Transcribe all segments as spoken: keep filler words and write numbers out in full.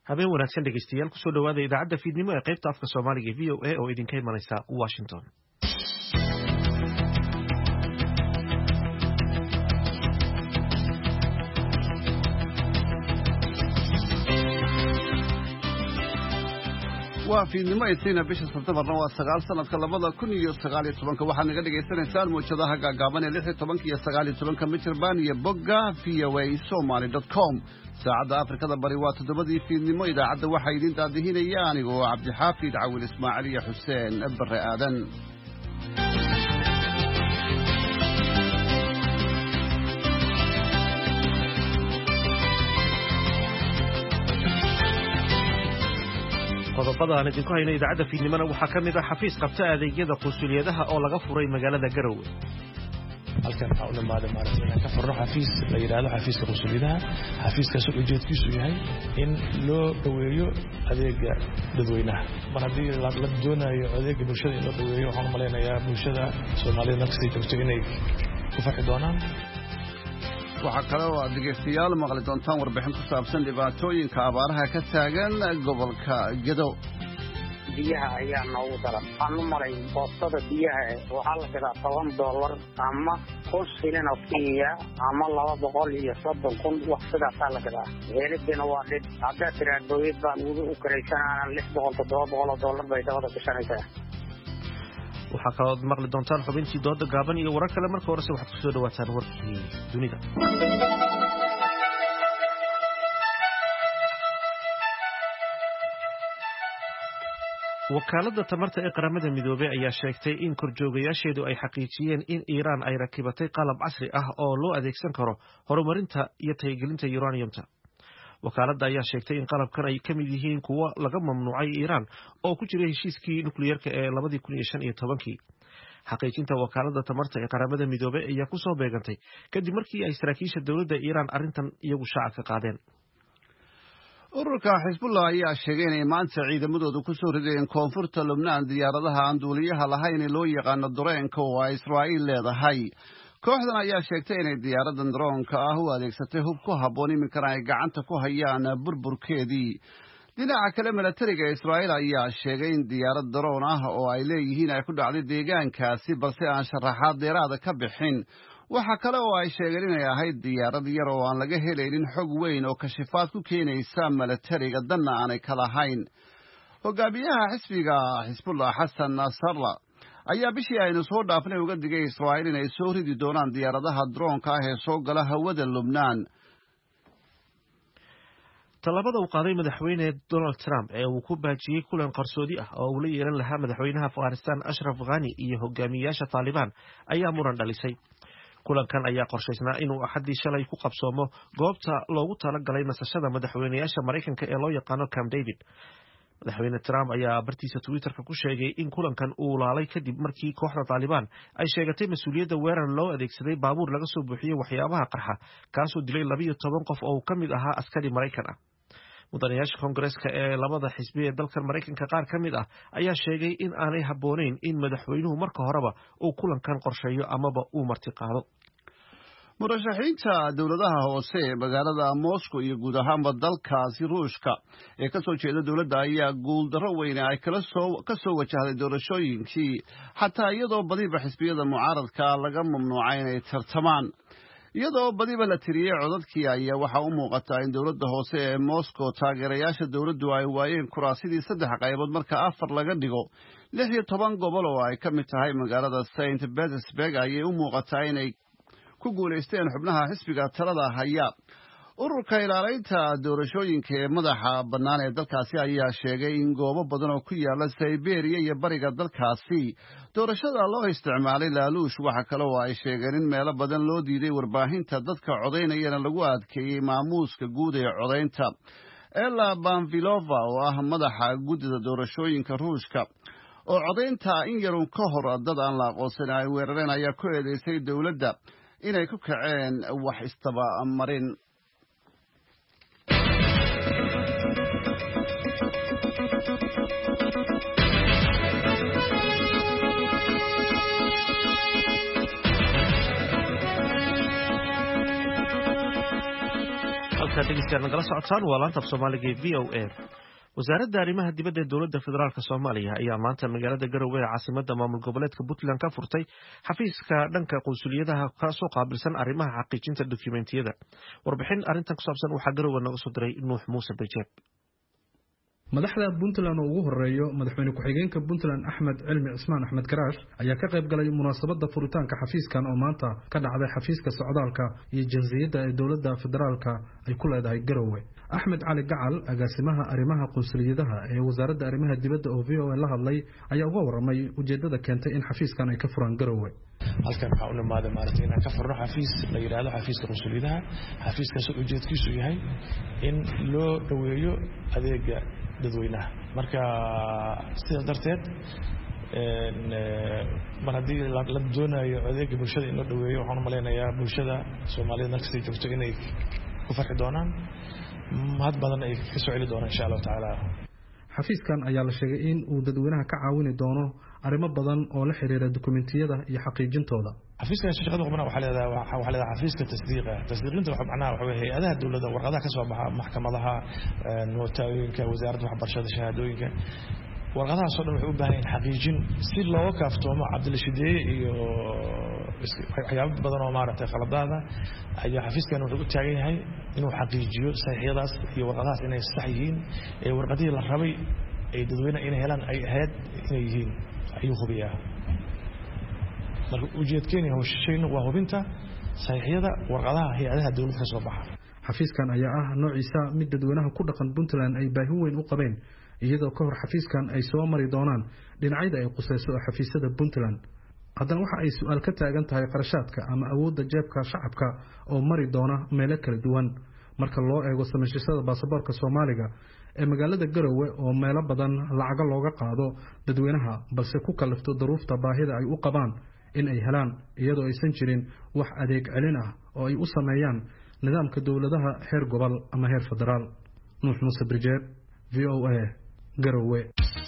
habeen wanaagsan dhegeystayaal kusoo dhawaada idaacadda fiidnimo ee qaybta afka Soomaaliga V O A oo idinka imanaysa Washington. waa fiidnimo isniina bisha Sebtembarna waa sagaal sanadka labada kun iyo sagaal iyo tobanka waxaad naga dhagaysanaysaan muujadaha gaagaaban ee lix iyo tobanka iyo sagaal iyo tobanka mitirban iyo bogga v o a somali dot com. saacadda Afrikada bari waa toddobadii fiidnimo. idaacadda waxaa idin daadihinaya anigoo Cabdixaafid Cawil Ismaaciil iyo Xuseen Barre Aadan. qodobada aan idinku hayno idaacadda fiidnimona waxaa ka mid ah xafiis qabta adeegyada qunsuliyadaha oo laga furay magaalada Garowe. halkan waxaa u dhamaaday maaragtay inaan ka furno xafiis la yidhaahdo xafiiska qunsuliyadaha. xafiiskaas ujeedkiisu yahay in loo dhaweeyo adeega dadweynaha. mar haddii la doonayo adeega bulshada in loo dhaweeyo waxaan u malaynayaa bulshada Soomaalida nafsi joogto inay ku farxi doonaan. waxaa kale oo aad dhegeystayaal maqli doontaan warbixin ku saabsan dhibaatooyinka abaaraha ka taagan gobolka Gedo. biyaha ayaa noogu daran. waxaan u maray boostada biyaha waxaa la gadaa toban doolar ama kun shilin oo Kenya ama laba boqol iyo soddon kun wax sidaasaa la gadaa. heelidina waa dhib. haddaa tiraadooyid baan ugu u karaysanaan lix boqol toddoba boqol oo doolar bay dabada gashanaysaa. waxaa kaloo maqli doontaan xubintii dooda gaaban iyo warar kale. marka horese waxaad ku soo dhawaataan warkii dunida. wakaaladda tamarta ee qaramada midoobay ayaa sheegtay in korjoogayaasheedu ay xaqiijiyeen in Iiraan ay rakibatay qalab casri ah oo loo adeegsan karo horumarinta iyo taygelinta uraniumta. wakaaladda ayaa sheegtay in qalabkan ay ka mid yihiin kuwa laga mamnuucay Iiraan oo ku jiray heshiiskii nukliyeerka ee labada kun iyo shan iyo tobankii. xaqiijinta wakaaladda tamarta ee qaramada midoobay ayaa ku soo beegantay kadib markii ay saraakiisha dowladda Iiraan arrintan iyagu shaaca ka qaadeen. ururka Xisbullah ayaa sheegay inay maanta ciidamadoodu ku soo rideen koonfurta Lubnaan diyaaradaha aan duuliyaha lahayn ee loo yaqaano dareenka oo ay Israa'iil leedahay. kooxdan ayaa sheegtay inay diyaaradan daroonka ah u adeegsatay hub ku habboon iminkana ay gacanta ku hayaan burburkeedii. dhinaca kale milatariga Israa'iil ayaa sheegay in diyaarad daroon ah oo ay leeyihiin ay ku dhacday deegaankaasi balse aan sharaxaad dheeraada ka bixin. waxa kale oo ay sheegeen inay ahayd diyaarad yar oo aan laga helaynin xog weyn oo kashifaad ku keenaysa milatariga danna aanay ka lahayn. hogaamiyaha xisbiga Xisbullah Xasan Nasrallah ayaa bishii aynu soo dhaafnay uga digay Israa'iil inay soo ridi doonaan diyaaradaha droonka ah ee soo gala hawada Lubnaan. talabada uu qaaday madaxweyne Donald Trump ee uu ku baajiyay kulan qarsoodi ah oo uu la yeelan lahaa madaxweynaha Afghanistan Ashraf Ghani iyo hogaamiyaasha Taliban ayaa muran dhalisay. kulankan ayaa qorshaysnaa inuu axadii shalay ku qabsoomo goobta loogu talagalay nasashada madaxweynayaasha Mareykanka ee loo yaqaano Camp David. madaxweyne Trump ayaa bartiisa Twitterka ku sheegay in kulankan uu laalay kadib markii kooxda Taliban ay sheegatay mas'uuliyadda weerar loo adeegsaday baabuur laga soo buuxiyay waxyaabaha qarxa kaasoo dilay laba iyo toban qof oo ka mid ahaa askari Mareykan ah. mudanayaasha Koongareeska ee labada xisbi ee dalka Mareykanka qaar ka mid ah ayaa sheegay in aanay habboonayn in madaxweynuhu marka horeba uu kulankan qorsheeyo amaba uu marti qaado. murashaxiinta dowladaha hoose ee magaalada Moscow iyo guud ahaanba dalkaasi Ruushka ee ka soo jeeda dowladda ayaa guuldarro weyn ay kala soo ka soo wajahday doorashooyinkii xataa iyadoo badiba xisbiyada mucaaradka laga mamnuucay inay tartamaan. iyadoo badiba la tiriyay codadkii ayaa waxaa u muuqata in dowladda hoose ee Moscow taageerayaasha dowladdu ay waayeen kuraasidii saddex qaybood marka afar laga dhigo. lix iyo toban gobol oo ay ka mid tahay magaalada Saint Petersburg ayay u muuqataa inay ku guuleysteen xubnaha xisbiga talada haya. ururka ilaalinta doorashooyinka ee madaxa bannaan ee dalkaasi ayaa sheegay in goobo badan oo ku yaala Siberia iyo bariga dalkaasi doorashada loo isticmaalay laaluush. waxa kale oo ay sheegeen in meelo badan loo diiday warbaahinta dadka codaynayana lagu adkeeyey maamuuska guud ee codaynta. Ella Banvilova oo ah madaxa guddida doorashooyinka Ruushka oo codaynta in yarun ka hor dad aan la aqoonsan ay weerareen ayaa ku eedeysay dowladda inay ku kaceen wax istaba marin. halkaad dhegeystayaal nagala socotaan waa laanta af soomaaliga ee v o a. wasaaradda arrimaha dibadda ee dowladda federaalk soomaaliya ayaa maanta magaalada garowe ee caasimadda maamul goboleedka puntland ka furtay xafiiska dhanka qunsuliyadaha kasoo qaabilsan arrimaha xaqiijinta dokumentiyada. warbixin arrintan ku saabsan waxaa garowe nooga soo diray nuux muuse bajeeb. madaxda Puntland oo ugu horeeyo madaxweyne ku-xigeenka Puntland Axmed Cilmi Cismaan Axmed Karaash ayaa ka qayb galay munaasabadda furitaanka xafiiskan oo maanta ka dhacday xafiiska socdaalka iyo jinsiyadda ee dowladda federaalka ay ku leedahay Garowe. Axmed Cali Gacal agaasimaha arrimaha qunsuliyadaha ee wasaaradda arrimaha dibadda oo V O A la hadlay ayaa uga waramay ujeedada keentay in xafiiskan ay ka furaan Garowe. halkan waxa uu nimaada maartay inaan ka furno xafiis la yiraahdo xafiiska qunsuliyadaha. xafiiskaas oo ujeedkiisu yahay in loo dhaweeyo adeega dadweynaha. marka sidaas darteed een mar haddii la doonayo adeega bulshada in loo dhaweeyo waxaan u maleynayaa bulshada Soomaaliyeed markasta joogto inay ku farxi doonaan mahad badan ay ka soo celi doonaan insha Allah taala. xafiiskan ayaa la sheegay in uu dadweynaha ka caawin doono arrimo badan oo la xiriira dokumentiyada iyo xaqiijintooda. xafiiska shaqada qubna waxa leedahay waxa leedahay xafiiska tasdiiqa tasdiiqinta waxa macnaha waxa weeye hay'adaha dawladda warqadaha ka soo baxa maxkamadaha nootooyinka wasaaradda waxbarashada shahaadooyinka warqadaha soo dhan waxay u baahan yihiin xaqiijin si loo kaaftoomo Cabdilashideeye iyo waxyaabo badan oo maaragtay qaladaada ayaa xafiiskan wuxuu u taagan yahay inuu xaqiijiyo saxiixyadaas iyo warqadahaas inay sax yihiin ee warqadihii la rabay ay dadweynaha inay helaan ay ahayd inay yihiin ayuu hubiyaa. marka ujeedkeena hawsheena waa hubinta saxiixyada warqadaha hay'adaha dawladda ka soo baxa. xafiiskan ayaa ah noociisa mid dadweynaha ku dhaqan Puntland ay baahi weyn u qabeen iyadoo ka hor xafiiskan ay soo mari doonaan dhinacyada ay qusayso xafiisyada Puntland. haddana waxa ay su'aal ka taagan tahay qarashaadka ama awoodda jeebka shacabka oo mari doona meelo kala duwan marka loo eego samaysashada baasaboorka Soomaaliga ee magaalada Garowe oo meelo badan lacag looga qaado dadweynaha balse ku kalifto duruufta baahida ay u qabaan in ay helaan iyadoo aysan jirin wax adeeg celin ah oo ay u sameeyaan nidaamka dawladaha heer gobol ama heer federaal. Nuux Muuse Bajeeb, V O A, Garowe.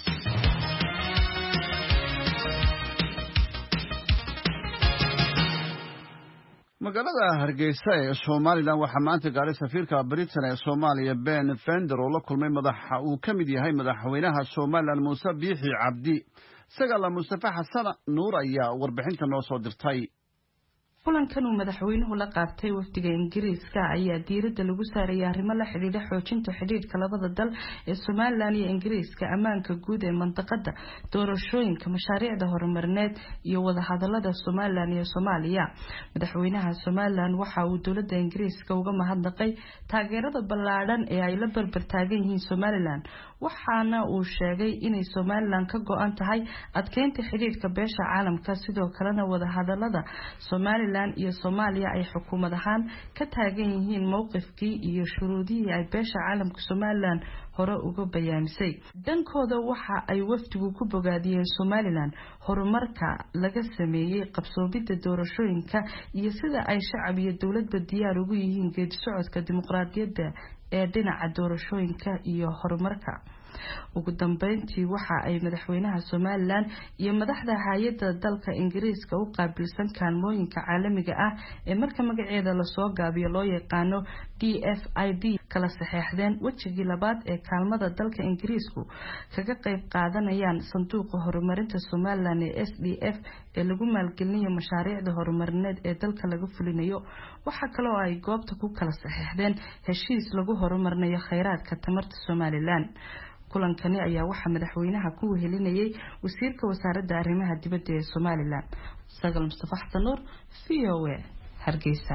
magaalada Hargeysa ee Soomaaliland waxaa maanta gaaray safiirka Britain ee Soomaaliya Ben Fender oo la kulmay madaxa uu ka mid yahay madaxweynaha Soomaaliland Muuse Biixi Cabdi. Sagala Mustafa Xasan Nuur ayaa warbixinta noo soo dirtay. kulankan uu madaxweynuhu la qaatay wafdiga Ingiriiska ayaa diiradda lagu saaray arrimo la xiriira xoojinta xiriirka labada dal ee Soomaaliland iyo Ingiriiska, ammaanka guud ee manطقada, doorashooyinka, mashaariicda horumarineed iyo wada hadallada Soomaaliland iyo Soomaaliya. madaxweynaha Soomaaliland waxa uu dowladda Ingiriiska uga mahadnaqay taageerada ballaaran ee ay la barbar taagan yihiin Soomaaliland, waxaana uu sheegay inay Soomaaliland ka go'an tahay adkeynta xiriirka beesha caalamka, sidoo kalena wada hadallada Soomaaliland iyo Soomaaliya ay xukuumad ahaan ka taagan yihiin mowqifkii iyo shuruudihii ay beesha caalamka Soomaaliland hore uga bayaamisay. dhankooda waxa ay wafdigu ku bogaadiyeen Soomaaliland horumarka laga sameeyay qabsoomidda doorashooyinka iyo sida ay shacab iyo dawladba diyaar ugu yihiin geedi socodka dimuqraadiyadda ee dhinaca doorashooyinka iyo horumarka. ugu dambeyntii waxa ay madaxweynaha Soomaaliland iyo madaxda hay'adda dalka Ingiriiska u qaabilsan kaalmooyinka caalamiga ah ee marka magaceeda la soo gaabiyo loo yaqaano D F I D kala saxeexdeen wajigii labaad ee kaalmada dalka Ingiriisku kaga qayb qaadanayaan sanduuqa horumarinta Soomaaliland ee S D F ee lagu maalgelinayo mashaariicda horumarineed ee dalka laga fulinayo. waxa kale oo ay goobta ku kala saxeexdeen heshiis lagu horumarinayo kheyraadka tamarta Soomaaliland. kulankani ayaa waxa madaxweynaha ku wehelinayay wasiirka wasaaradda arrimaha dibadda ee Soomaaliland. Sagal Mustafa Xasan Nuur, V O A, Hargeysa.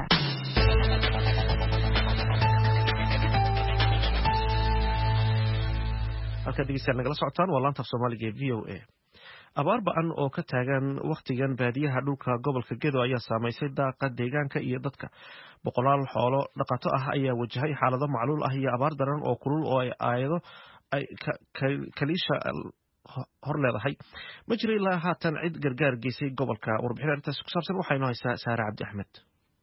halka dhegeystayaal nagala socotaan waa laanta Soomaaliga ee V O A. abaar ba'an oo ka taagan waqtigan baadiyaha dhulka gobolka Gedo ayaa saameysay daaqa deegaanka iyo dadka. boqolaal xoolo dhaqato ah ayaa wajahay xaalado macluul ah iyo abaar daran oo kulul oo ay aayado ay kaliisha hor leedahay. ma jiro ilaa haatan cid gargaar geysay gobolka. warbixin arrintaas ku saabsan waxaynu haysaa Saare Cabdi Axmed.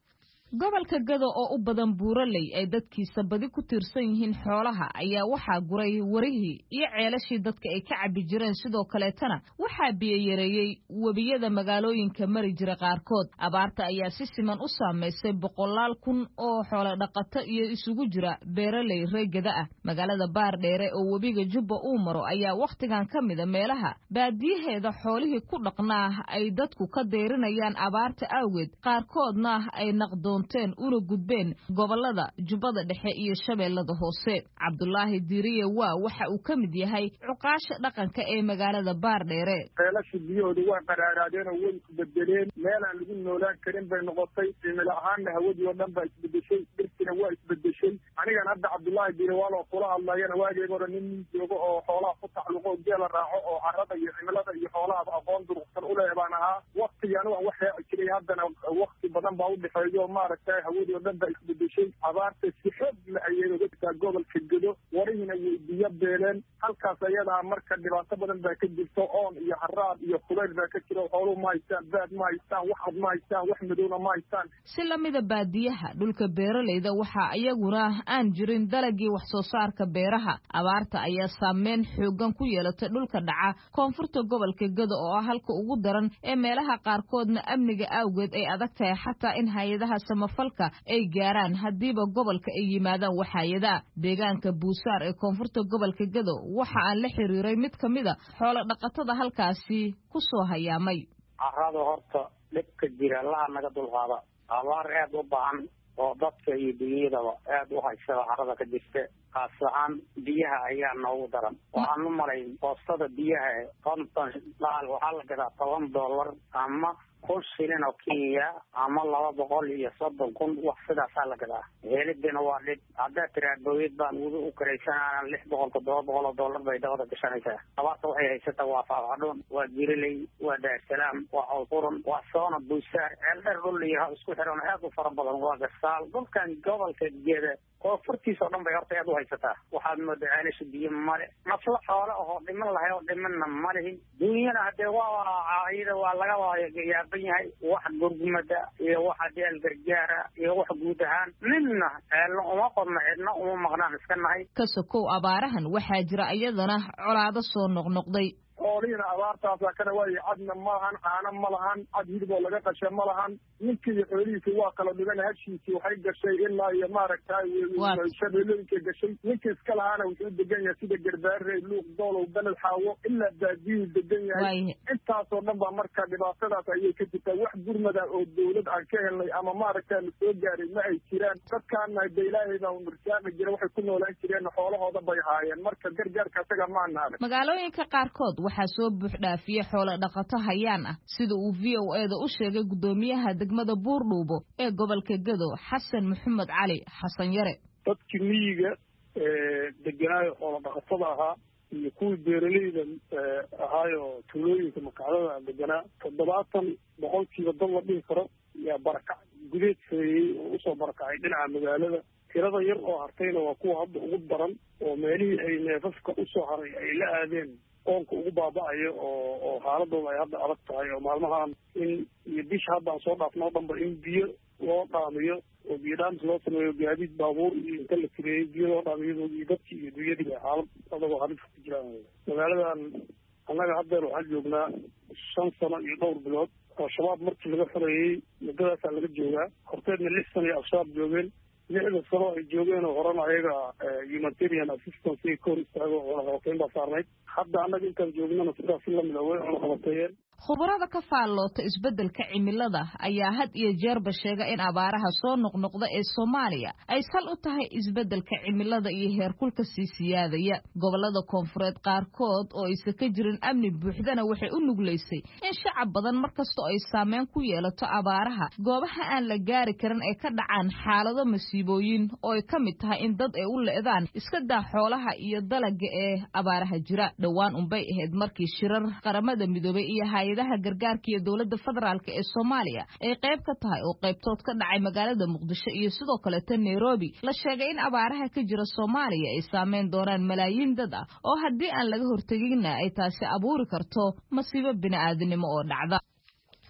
gobolka Gado oo u badan buuraley ay dadkiisa badi ku tiirsan yihiin xoolaha ayaa waxaa guray warihii iyo ceelashii dadka ay ka cabi jireen sidoo kaleetana waxaa biyo yareeyay webiyada magaalooyinka mari jira qaarkood abaarta ayaa si siman u saameysay boqolaal kun oo xoolo dhaqato iyo isugu jira beeraley reegada ah magaalada Baardheere oo webiga Jubba uu maro ayaa waqtigan kamida meelaha baadiyaheeda xoolihii ku dhaqnaa ay dadku ka deerinayaan abaarta awgeed qaarkoodna ay naqdo una gudbeen gobolada Jubbada Dhexe iyo Shabeellada Hoose Cabdullaahi Diiriye waa waxa uu kamid yahay cuqaasha dhaqanka ee magaalada Baardheere ceelasha biyahooda waa qaraaraadeen oo way ku bedeleen meel aan lagu noolaan karin bay noqotay cimilo ahaanna hawadii oo dhan baa isbedeshay dhirtina waa isbedeshay anigan hadda Cabdullaahi Diiriye waa loo kula hadlayana waagayga hore nin joogo oo xoolaha ku tacalluqo geela raaco oo carrada iyo cimilada iyo xoolaha aqoon durugsan u leeyahay baan ahaa waqtigan waan wax jiray haddana waqti badan baa u dhexeeyo maaragtay hawadii oo dhan baa isbedeshay abaarta si xoog la ayay uga jirtaa gobolka Gado warihina way biyo beeleen halkaas ayadaa marka dhibaato badan baa ka jirto oon iyo haraad iyo kulayl baa ka jiro xooluhu ma haystaan baad ma haystaan wax cad ma haystaan wax madowna ma haystaan si lamida baadiyaha dhulka beeraleyda waxaa iyaguna aan jirin dalagii wax soo saarka beeraha abaarta ayaa saameyn xoogan ku yeelatay dhulka dhaca koonfurta gobolka Gado oo ah halka ugu daran ee meelaha qaarkoodna amniga awgeed ay adag tahay xataa in hay'adaha samafalka ay gaaraan hadiiba gobolka ay yimaadaan waxayada deegaanka Buusaar ee koonfurta gobolka Gado waxa aan la xiriiray mid kamida xoolo dhaqatada halkaasi ku soo hayaamay carrada horta dhibka jira la naga dulqaada abaar aad u baahan oo dadka iyo dunyadaba aad u haysada carrada ka jirta qaas ahaan biyaha ayaa noogu daran waxaan u malay boostada biyaha konton laal waxaa la gadaa toban dollar ama kun shilin oo Kenya ama laba boqol iyo soddon kun wax sidaasaa la gadaa helidina waa dhib haddaa tiraa bawid baan wada u karaysanaa lix boqol todoba boqol oo dollar bay dabada gashanaysaa abaarta waxay haysataa waa faafadhoon waa jiriley waa daarsalaam waa awquran waa soona Buusaar ceeldheer dhul iyo isku xiran aad u fara badan waa gasaal dhulkan gobolka Gado koonfurtiisa oo dhan bay horta aad u haysataa waxaad moodaa ceelasha biyo male nafla xoolo oo dhiman lahay oo dhimanna malehin dunyana hadee waa caayida waa laga waayaban yahay wax gurgumada iyo wax deel gargaara iyo wax guud ahaan ninna ceelno uma qodna cidna uma maqnaan iska nahay ka sokow abaarahan waxaa jira iyadana colaado soo noqnoqday xoolihiina abaartaasa kana way cadna ma lahan caana ma lahan cad hilib oo laga qashay ma lahan ninkii iyo xoolihiisii waa kala dhigan hashiisii waxay gashay ilaa iyo maaragtay shabeellooyinkay gashay ninkii iska lahaana wuxuu degan yahay sida garbaarey luuq doolow beled xaawo ilaa baadiyuu degan yahay intaasoo dhan baa marka dhibaatadaas ayay ka jirtaa wax gurmada oo dawlad aan ka helnay ama maaragtay la soo gaaray ma ay jiraan dadkaana de ilaahay baa mursaaqi jira waxay ku noolaan jireen xoolahooda bay haayeen marka gargaarka isaga ma naale magaalooyinka qaarkood waxaa soo buux dhaafiyay xoolo dhaqato hayaan ah sida uu V O A da u sheegay gudoomiyaha degmada Buurdhuubo ee gobolka Gado Xasan Maxamed Cali Xasan Yare dadkii miyiga ee deganaayo xoolo dhaqatada ahaa iyo kuwii beeraleyda ahaayo tuulooyinka makaalada deganaa toddobaatan boqolkiiba dad la dhihi karo yaa barakac gudeed sameeyey oo usoo barakacay dhinaca magaalada tirada yar oo hartayna waa kuwa hadda ugu daran oo meelihii ay neefafka usoo haray ay la aadeen qoonka ugu baaba'ayo oo oo xaaladooda ay hadda adag tahay oo maalmahan in iyo bisha hadda aan soo dhaafno o dhanba in biyo loo dhaamiyo oo biyo dhaamis loo sameeyo gaadiid baabuur iyo inta la tireeyey biyo loo dhaamiyo iyo dadkii iyo dunyadiiba xaalad adagoo halis ku jiraan magaaladan annaga haddeer waxaan joognaa shan sano iyo dhowr bilood al-shabaab markii laga xoreeyey muddadaasaa laga joogaa horteedna lix sano iyo al-shabaab joogeen lixda sano ay joogeen oo horena ayaga humanitarian assistance ay ka hor istaago cunaqabateyn baa saarnayd hadda annaga intaan joognana sidaas si lamid a way cunaqabateeyeen khubarada ka faalloota isbeddelka cimilada ayaa had iyo jeerba sheega in abaaraha soo noqnoqda ee Soomaaliya ay sal u tahay isbeddelka cimilada iyo heerkulka sii siyaadaya gobolada koonfureed qaarkood oo aysan ka jirin amni buuxdana waxay u nugleysay in shacab badan markasta ay saameyn ku yeelato abaaraha goobaha aan la gaari karin ay ka dhacaan xaalado masiibooyin oo ay ka mid tahay in dad ay u leedaan iska daa xoolaha iyo dalaga ee abaaraha jira dhawaan unbay ahayd markii shirar qaramada midoobay iyo hay'adaha gargaarka iyo dawladda federaalka ee Soomaaliya ay qayb ka tahay oo qaybtood ka dhacay magaalada Muqdisho iyo sidoo kale tan Nairobi la sheegay in abaaraha ka jira Soomaaliya ay saameyn doonaan malaayiin dad ah oo haddii aan laga hortagin ay taasi abuuri karto masiibo bini'aadanimo oo dhacda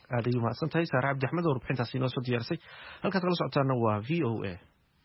aad ayuu mahadsan tahay saare cabdi axmed oo warbixintaasi inoo soo diyaarisay halkaad kala socotaana waa v o a.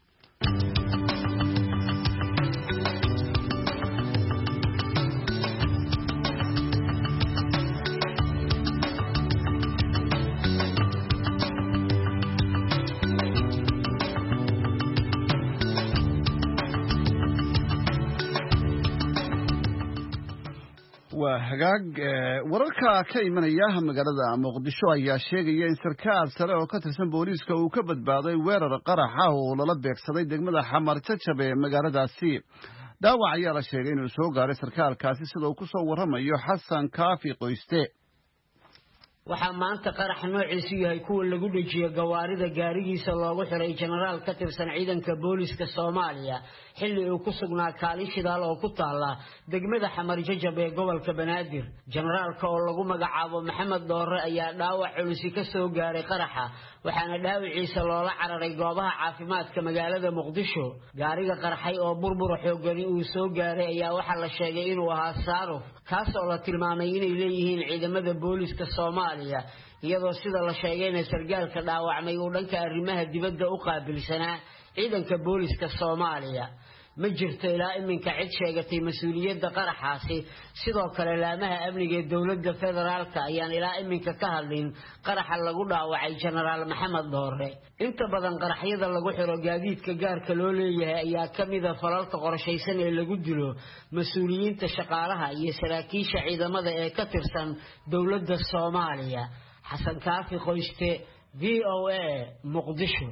waa hagaag wararka ka imanaya magaalada muqdisho ayaa sheegaya in sarkaal sare oo ka tirsan booliiska uu ka badbaaday weerar qarax ah oo lala beegsaday degmada xamar jajab ee magaaladaasi. dhaawac ayaa la sheegay inuu soo gaaray sarkaalkaasi sida uu ku soo warramayo xasan kaafi qoyste. waxaa maanta qarax noociisu yahay kuwa lagu dhajiyo gawaarida gaarigiisa loogu xiray jenaraal ka tirsan ciidanka booliska Soomaaliya xilli uu ku sugnaa kaalin shidaal oo ku taala degmada Xamar Jajab ee gobolka Banaadir. Jenaraalka oo lagu magacaabo Maxamed Doore ayaa dhaawac culus ka soo gaaray qaraxa, waxaana dhaawiciisa loola cararay goobaha caafimaadka magaalada Muqdisho. gaariga qaraxay oo burbur xooggan uu soo gaaray ayaa waxa la sheegay inuu ahaa Saaruf, kaas oo la tilmaamay inay leeyihiin ciidamada booliska Soomaaliya, iyadoo sida la sheegay in sargaalka dhaawacmay uu dhanka arrimaha dibadda u qaabilsanaa ciidanka booliska Soomaaliya. ma jirto ilaa iminka cid sheegatay mas'uuliyadda qaraxaasi. sidoo kale laamaha amniga ee dawladda federaalka ayaan ilaa iminka ka hadlin qaraxa lagu dhaawacay jenaraal Maxamed Doore. inta badan qaraxyada lagu xiro gaadiidka gaarka loo leeyahay ayaa ka mid ah falalka qorshaysan ee lagu dilo mas'uuliyiinta shaqaalaha iyo saraakiisha ciidamada ee ka tirsan dawladda Soomaaliya. xasan kaafi qoyste, V O A, Muqdisho.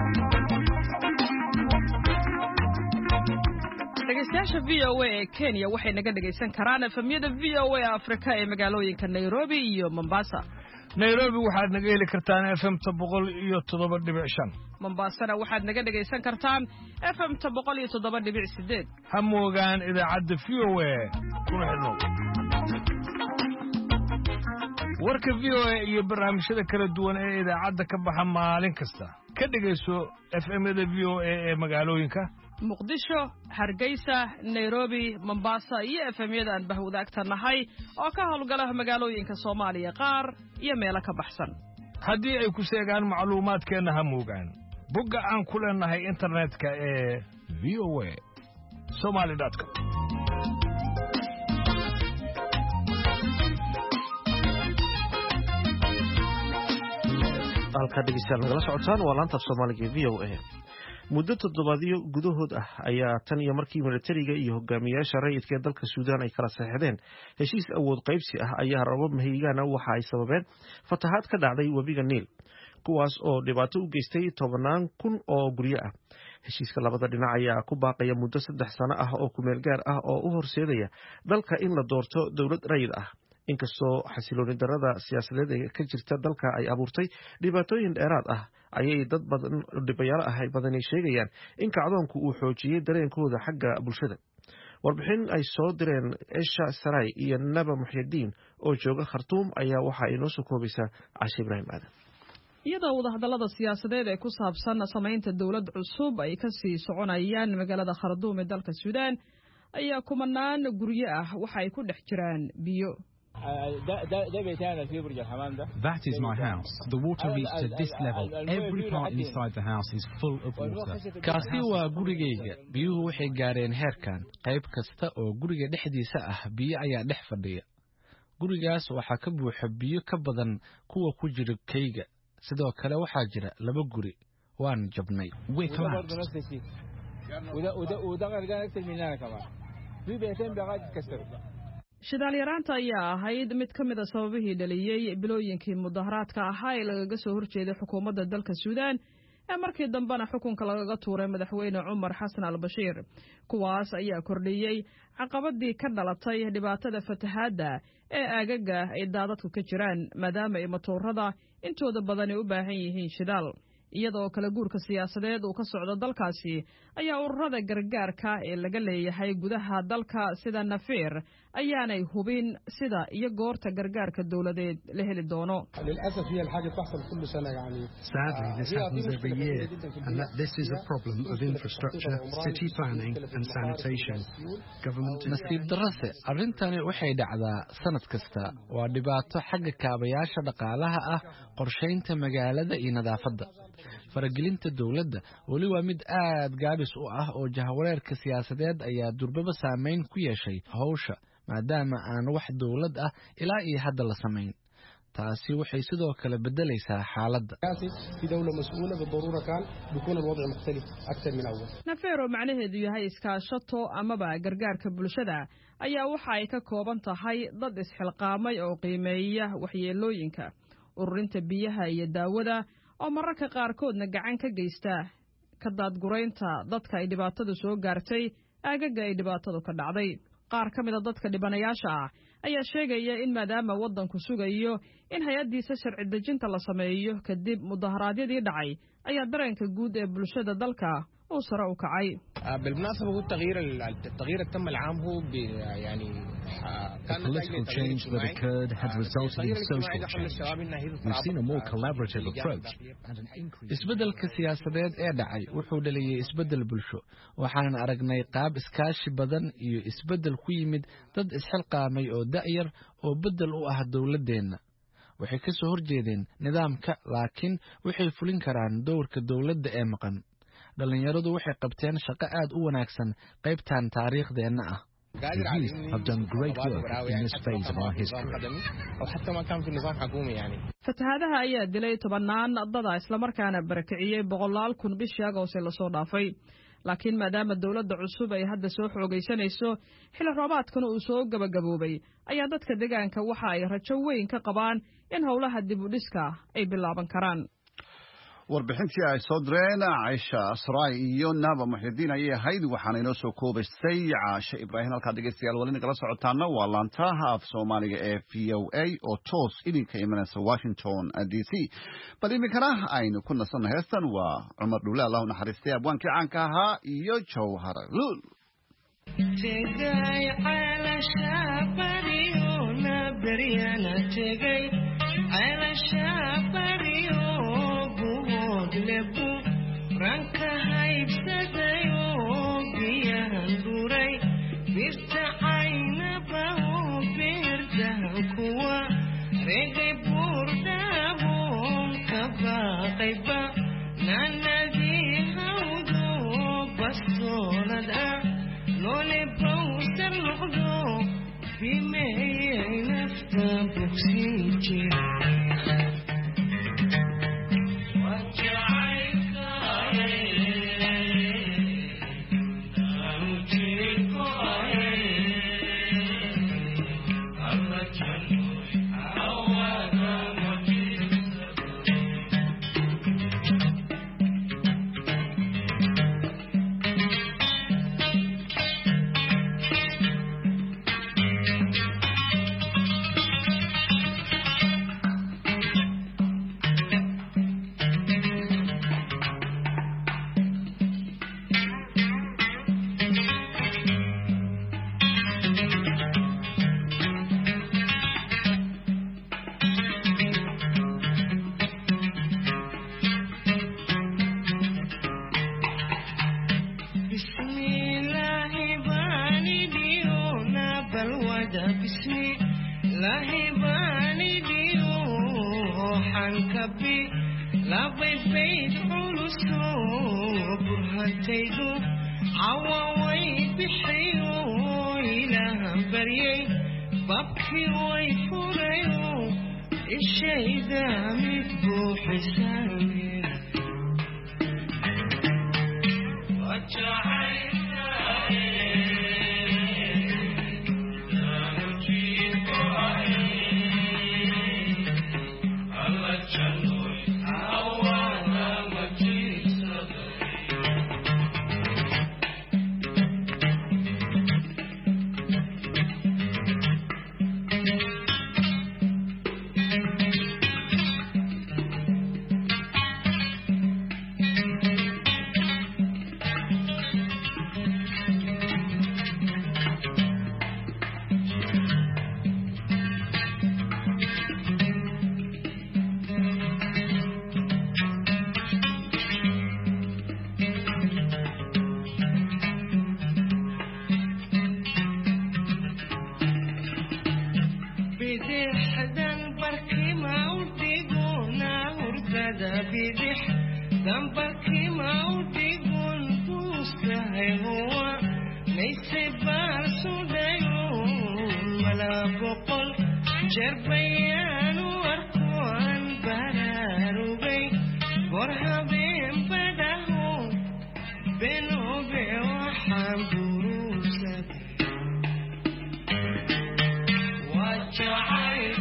dhegeystayaasha V O A ee Kenya waxay naga dhegeysan karaan efemyada V O A Afrika ee magaalooyinka Nairobi iyo Mombasa. Nairobi waxaad naga heli kartaan F M boqol iyo toddoba dhibic shan. Mombasana waxaad naga dhegeysan kartaan F M boqol iyo toddoba dhibic sideed. Ha moogaan idaacadda V O A kuna xidhnow. warka V O A iyo barnaamijyada kala duwan ee idaacadda ka baxa maalin kasta ka dhegeyso F M-yada V O A ee magaalooyinka Muqdisho, Hargeysa, Nairobi, Mombasa iyo F M-yada aan bahwadaagta nahay oo ka howlgala magaalooyinka Soomaaliya qaar iyo meelo ka baxsan. haddii ay ku seegaan macluumaadkeena ha moogaan bogga aan ku leenahay internetka ee v o a somali dot com. halka dhegeystayaal nagala socotaan waa laanta Soomaaliga ee V O A. muddo toddobaadyo gudahood ah ayaa tan iyo markii militariga iyo hogaamiyaasha rayidka ee dalka Suudaan ay kala saxeexdeen heshiis awood qaybsi ah ayaa rabab mahigaana waxa ay sababeen fatahaad ka dhacday webiga Niil, kuwaas oo dhibaato u geystay tobanaan kun oo guryo ah. heshiiska labada dhinac ayaa ku baaqaya muddo saddex sano ah oo ku meel gaar ah oo u horseedaya dalka in la doorto dowlad rayid ah. inkastoo xasilooni darada siyaasadeed ee ka jirta dalka ay abuurtay dhibaatooyin dheeraad ah, ayay dad badan dhibayaalo ah ay badani sheegayaan in kacdoonku uu xoojiyay dareenkooda xagga bulshada. warbixin ay soo direen Esha Saray iyo Naba Muxyidiin oo jooga Khartoum ayaa waxa ay noo soo koobaysaa Cashe Ibraahim Aadan. iyadoo wadahadallada siyaasadeed ee ku saabsan samaynta dowlad cusub ay ka sii soconayaan magaalada Khartoum ee dalka Suudaan ayaa kumanaan guryo ah waxa ay ku dhex jiraan biyo. That is my house. The water reached to this level. Every part inside the house is full of water. Kaasi waa gurigayga. Biyuhu waxay gaareen heerkan. Qayb kasta oo guriga dhexdiisa ah biyo ayaa dhex fadhiya. Gurigaas waxaa ka buuxa biyo ka badan kuwa ku jira kayga. Sidoo kale waxaa jira laba guri. Waan jabnay. We collapsed. shidaal yaraanta ayaa ahayd mid ka mid a sababihii dhaliyey bilooyinkii mudaharaadka ahaa ee lagaga soo horjeeday xukuumadda dalka Suudaan ee markii dambena xukunka lagaga tuuray madaxweyne Cumar Xasan al-Bashiir. kuwaas ayaa kordhiyey caqabadii ka dhalatay dhibaatada fatahaadda ee aagaga ay daadadku ka jiraan, maadaama ay matoorada intooda badan u baahan yihiin shidaal. iyadoo kala guurka siyaasadeed uu ka socdo dalkaasi ayaa ururada gargaarka ee laga leeyahay gudaha dalka sida nafiir ayaanay hubin sida iyo goorta gargaarka dowladeed la heli doono. Sadly, this happens every year, and that this is a problem of infrastructure, city planning and sanitation. Government nasiib darrase arrintani waxay dhacdaa sanad kasta. Waa dhibaato xagga kaabayaasha dhaqaalaha ah, qorshaynta magaalada iyo nadaafadda. faragelinta dawladda wali waa mid aad gaabis u ah oo jahwareerka siyaasadeed ayaa durbaba saameyn ku yeeshay hawsha maadaama aan wax dawlad ah ilaa iyo hadda la samayn. taasi waxay sidoo kale bedelaysaa xaaladda. Nafiir oo macnaheedu yahay iskaashato amaba gargaarka bulshada ayaa waxa ay ka kooban tahay dad isxilqaamay oo qiimeeya waxyeelooyinka ururinta biyaha iyo daawada oo mararka qaarkoodna gacan ka geysta ka daadguraynta dadka ay dhibaatadu soo gaartay aagaga ay dhibaatadu ka dhacday. qaar ka mid a dadka dhibanayaasha ah ayaa sheegaya in maadaama waddanku sugayo in hay-addiisa sharci dejinta la sameeyo kadib mudaharaadyadii dhacay ayaa dareenka guud ee bulshada dalka uu sare u kacay. بالمناسبة هو التغيير التغيير التم العام هو يعني The political change that occurred had resulted in social change. We've seen a more collaborative approach and an increase. Isbeddelka siyaasadeed ee dhacay wuxuu dhaliyay isbeddel bulsho. Waxaan aragnay qaab iskaashi badan iyo isbeddel ku yimid dad isxilqaamay oo da'yar oo beddel u ah dawladdeena. Waxay ka soo horjeedeen nidaamka laakiin waxay fulin karaan doorka dawladda ee maqan. dhalinyaradu waxay qabteen shaqo aad u wanaagsan qaybtan taariikhdeena ah. The youth have done great work in this phase of our history. Fatahaadaha ayaa dilay tobanaan dada isla markaana barakiciyay boqolaal kun bishii Agost la soo dhaafay. laakiin maadaama dawladda cusub ay hadda soo xoogaysanayso xilli roobaadkana uu soo gabagaboobay ayaa dadka deegaanka waxa ay rajo weyn ka qabaan in howlaha dib u dhiska ay bilaaban karaan. warbixintii ay soo direen Aisha Asraay iyo Naba Muxyidiin ayay ahayd waxaana inoo soo koobaysay Caasha Ibraahim halka dhageystayaal wali nagala socotaana waa laantaha af Soomaaliga ee V O A oo toos idinka imanaysa Washington D C bal iminkana aynu ku nasanno heestan waa Cumar Dhuule Allah u naxariistay abwaankii caanka ahaa iyo Jawhar Luul tegay Aisha bariyo na bariyana tegay Aisha bariyo lebu ranka haybsadayo biyahan duray birta ayna baho birdahan kuwa regay burdabon kabaqayba nanadii hawdo basolada lole bawsar noqdo bimeeyay nafta bogsin jira دنبكي موتيقون بوستهي هو ليس بارسو دايون ولا بقول جربيان وركوان برارو بي برها بين بدهو بينو بيوحام دروسك وجعيك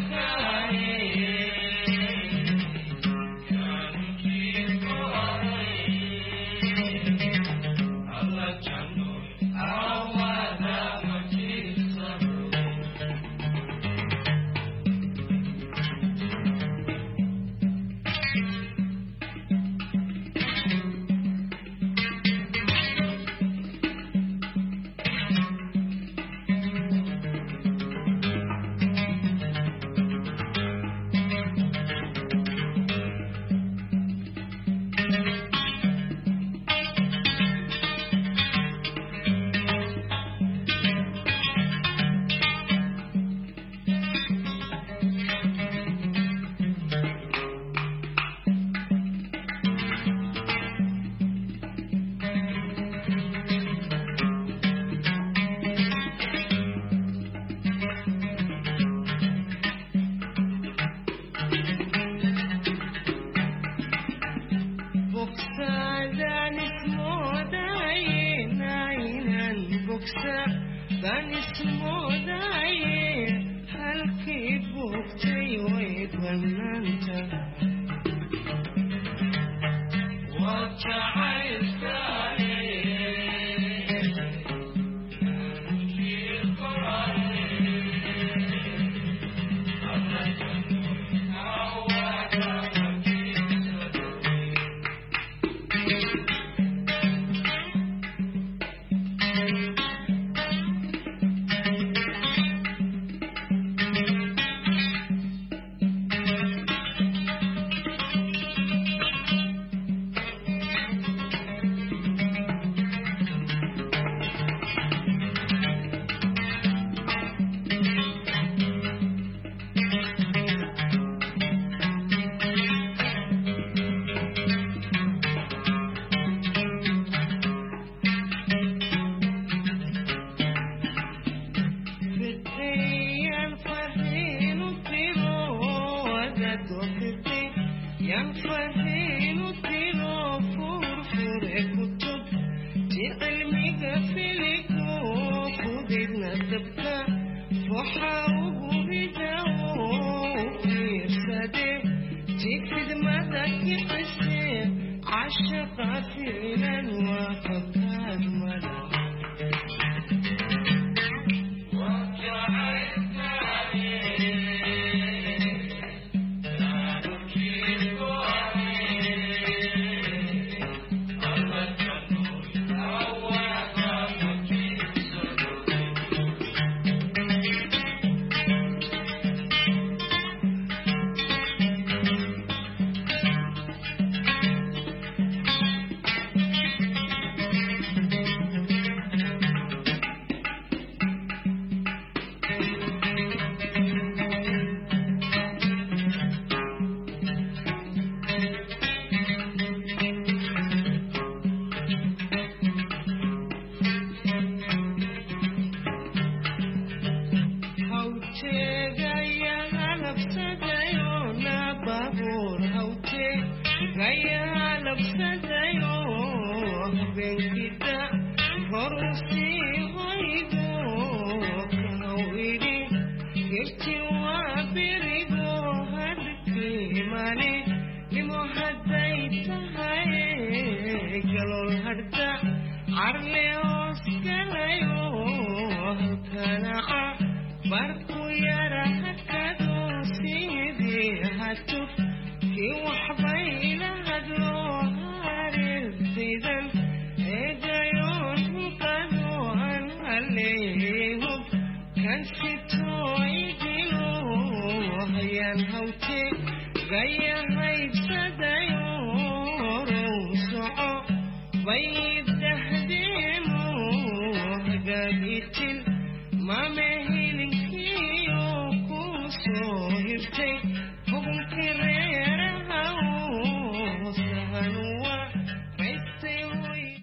ما مهلك فيه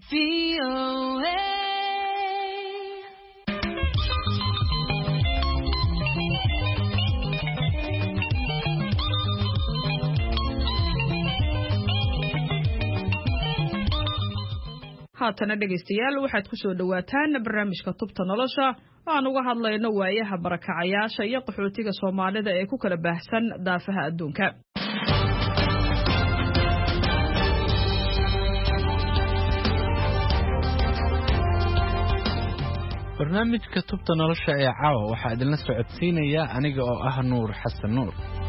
V O A. haatana dhegaystayaal waxaad ku soo dhawaataan barnaamijka tubta nolosha aan uga hadlayno waayaha barakacayaasha iyo qaxootiga Soomaalida ee ku kala baahsan daafaha adduunka. barnaamijka tubta nolosha ee caawa waxaa idinla socodsiinaya aniga oo ah Nuur Xasan Nuur.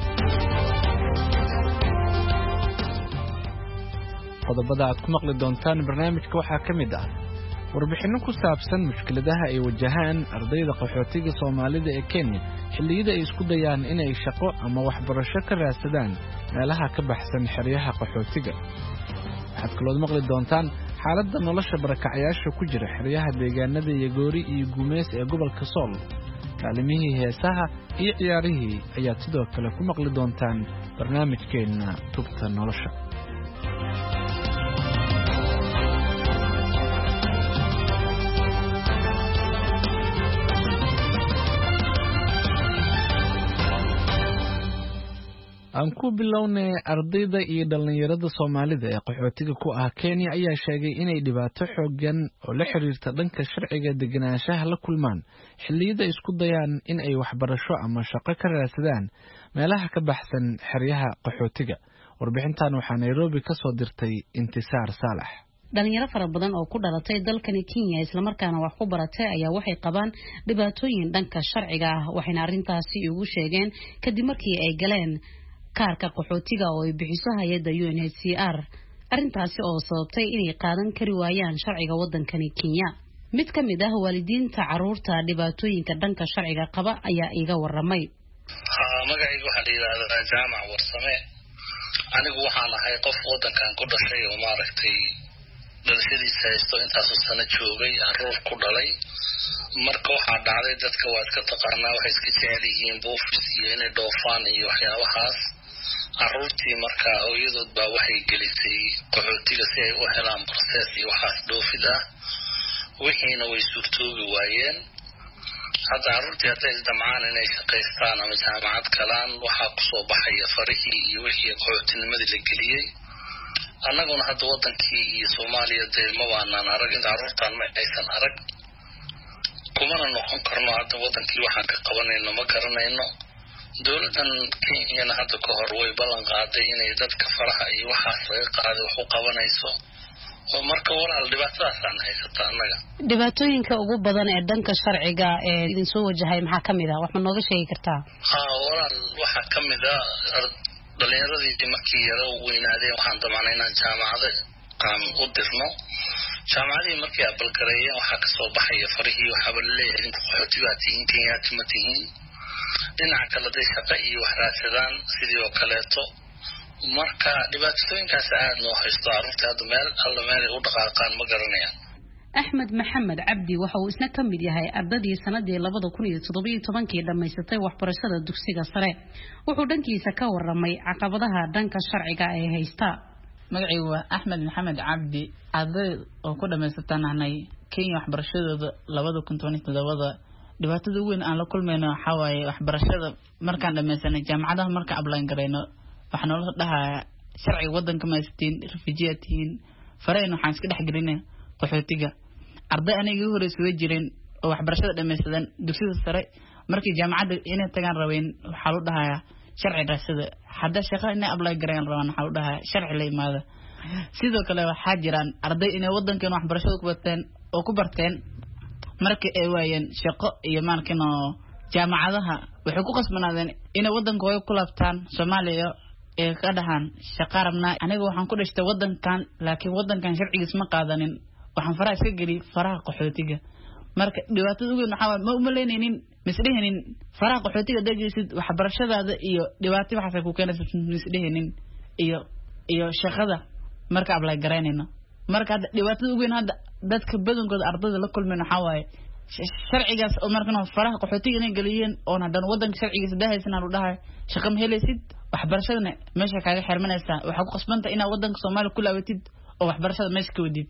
qodobada aad ku maqli doontaan barnaamijka waxaa ka mid ah warbixino ku saabsan mushkiladaha ay wajahaan ardayda qaxootiga Soomaalida ee Kenya xilliyada ay isku dayaan inay shaqo ama waxbarasho ka raadsadaan meelaha ka baxsan xeryaha qaxootiga. waxaad kaloo maqli doontaan xaaladda nolosha barakacayaasha ku jira xeryaha deegaanada Yagoori iyo Gumeys ee gobolka Sool. kaalimihii heesaha iyo ciyaarihii ayaad sidoo kale ku maqli doontaan barnaamijkeena tubta nolosha. aan ku bilownay ardayda iyo dhalinyarada Soomaalida ee qaxootiga ku ah Kenya ayaa sheegay inay dhibaato xooggan oo la xiriirta dhanka sharciga deganaanshaha la kulmaan xilliyada isku dayaan in ay waxbarasho ama shaqo ka raadsadaan meelaha ka baxsan xeryaha qaxootiga. warbixintan waxaa Nairobi ka soo dirtay Intisaar Saalax. dhalinyaro fara badan oo ku dhalatay dalkani Kenya isla markaana wax ku baratay ayaa waxay qabaan dhibaatooyin dhanka sharciga ah waxayna arintaasi ugu sheegeen kadib markii ay galeen kaarka qaxootiga oo ay bixiso hay'adda U N H C R arintaasi oo sababtay inay qaadan kari waayaan sharciga wadankani Kenya. mid ka mid ah waalidiinta caruurta dhibaatooyinka dhanka sharciga qaba ayaa iga waramay. magacaygu waxa la yiraahdaa Jaamac Warsame. anigu waxaan ahay qof wadankan ku dhashay oo maaragtay dhalashadiisa haysto intaas oo sano joogay caruur ku dhalay. marka waxaa dhacday dadka waa iska taqaanaa waxay iska jecel yihiin buufis iyo inay dhoofaan iyo waxyaabahaas. caruurtii marka hooyadood baa waxay gelisay qaxootiga si ay u helaan process iyo waxaas dhoofid ah. wixiina way suurtoobi waayeen. hadda caruurtii hadday isdamcaan inay shaqaystaan ama jaamacad galaan waxaa kusoo baxaya farihii iyo wixii qaxootinimadii la geliyey. annaguna hadda wadankii iyo Soomaaliya dee ma baanaan arag in caruurtaan ma aysan arag. kumana noqon karno hadda wadankii waxaan ka qabanayno ma garanayno. dowladan Kenya hadda ka hor way ballan qaaday inay dadka faraha iyo waxaas laga qaado wax u qabanayso. oo marka walaal dhibaatadaasaan haysata annaga. dhibaatooyinka ugu badan ee dhanka sharciga ee idin soo wajahay maxaa ka mid ah wax ma nooga sheegi kartaa? haa walaal waxaa ka mid ah dhalinyaradii markii yara weynaadeen waxaan damaanay inaan jaamacada aan u dirno. jaamacadii markii abalgareeyeen waxaa ka soo baxaya farihii waxaaba laleeyahay qaxootiga tihiin Kenyaati ma tihiin. dhinaca kale day shaqo iyo wax raadsadaan sidii oo kaleeto. marka dhibaatooyinkaas aad noo haysto caruurta hadda meel alla meel u dhaqaaqaan ma garanayaan. Axmed Maxamed Cabdi waxa uu isna ka mid yahay ardadii sanadii labada kun iyo toddoba iyo tobankii dhamaysatay waxbarashada dugsiga sare. wuxuu dhankiisa ka waramay caqabadaha dhanka sharciga ee haysta. magacaygu waa Axmed Maxamed Cabdi arday oo ku dhamaysatanaanay Kenya waxbarashadooda labada kun iyo toddoba. dhibaatada weyn aan la kulmayno waxa waaye waxbarashada markaan dhamaysanay jaamacadaha markaan apply gareyno waxaan noo dhahaa sharci wadanka ma istiin refugeetiin fareen waxaan iska dhex gelinay qaxootiga. arday aniga horeysay way jireen oo waxbarashada dhamaysadan dugsiga sare markii jaamacada inay tagaan rabeen waxa loo dhahaa sharci raasada hadda shaqo inay apply gareeyaan rabaan waxa loo dhahaa sharci la imaada. sidoo kale waxaa jiraan arday inay wadankan waxbarashada ku barteen oo ku barteen markii ay waayeen shaqo iyo markino jaamacadaha waxay ku qasbanaadeen inay wadankooda ku laabtaan Soomaaliya ee ka dhahan shaqo rabnaa. aniga waxaan ku dhashtay wadankan laakiin wadankan sharcigiis ma qaadanin waxaan faraha iska geli faraha qaxootiga. marka dhibaatada ugu weyn waxa ma u maleynaynin misdhehenin faraha qaxootiga dagaysid waxbarashadaada iyo dhibaato waxaas ku keenaysa misdhehenin iyo iyo shaqada marka apply gareynayno. marka dhibaatada ugu weyn hadda dadka badankooda ardayda la kulmeen waxa waaye sharcigaas oo markano faraha qaxootiga inay galiyeen oo hadan wadanka sharcigiisa dahaysana lu dhahay shaqo ma helaysid waxbarashadana meesha kaaga xirmanaysa waxa ku qasbanta inaad wadanka Soomaaliya ku laabatid oo waxbarashada meesha ka wadid.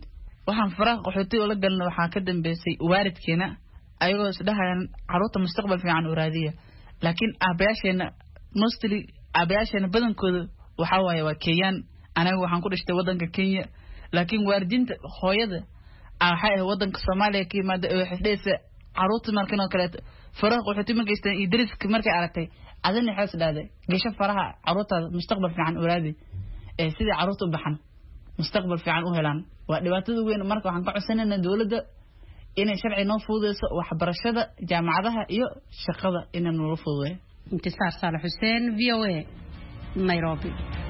waxaan faraaq qaxooti oo la galno waxaa ka dambeysay waalidkeena ayagoo isdhahayaan caruurta mustaqbal fiican u raadiya laakiin aabayaasheena mostly aabayaasheena badankooda waxa waaye waa Kenyaan anaga waxaan ku dhashtay wadanka Kenya laakiin waalidiinta hooyada waxay ahayd wadanka Soomaaliya ka yimaada oo xisdeysa caruurta markan oo kale faraaq qaxooti ma geystaan idriska markay aragtay adana xas dhaaday geesha faraha caruurta mustaqbal fiican u raadi ee sidii caruurta u baxan mustaqbal fiican u helaan waa dhibaatada weyn marka waxaan ka codsanaynaa dawladda inay sharci noo fududeyso waxbarashada jaamacadaha iyo shaqada inay noo fududeeyo intisaar Saalax Xuseen V O A Nairobi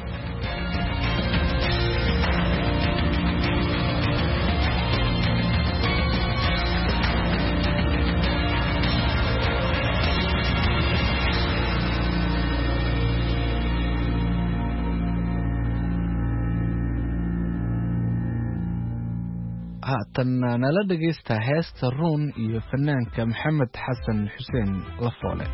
haatan nala dhageysta heesta ruun iyo fanaanka maxamed xasan xuseen lafoole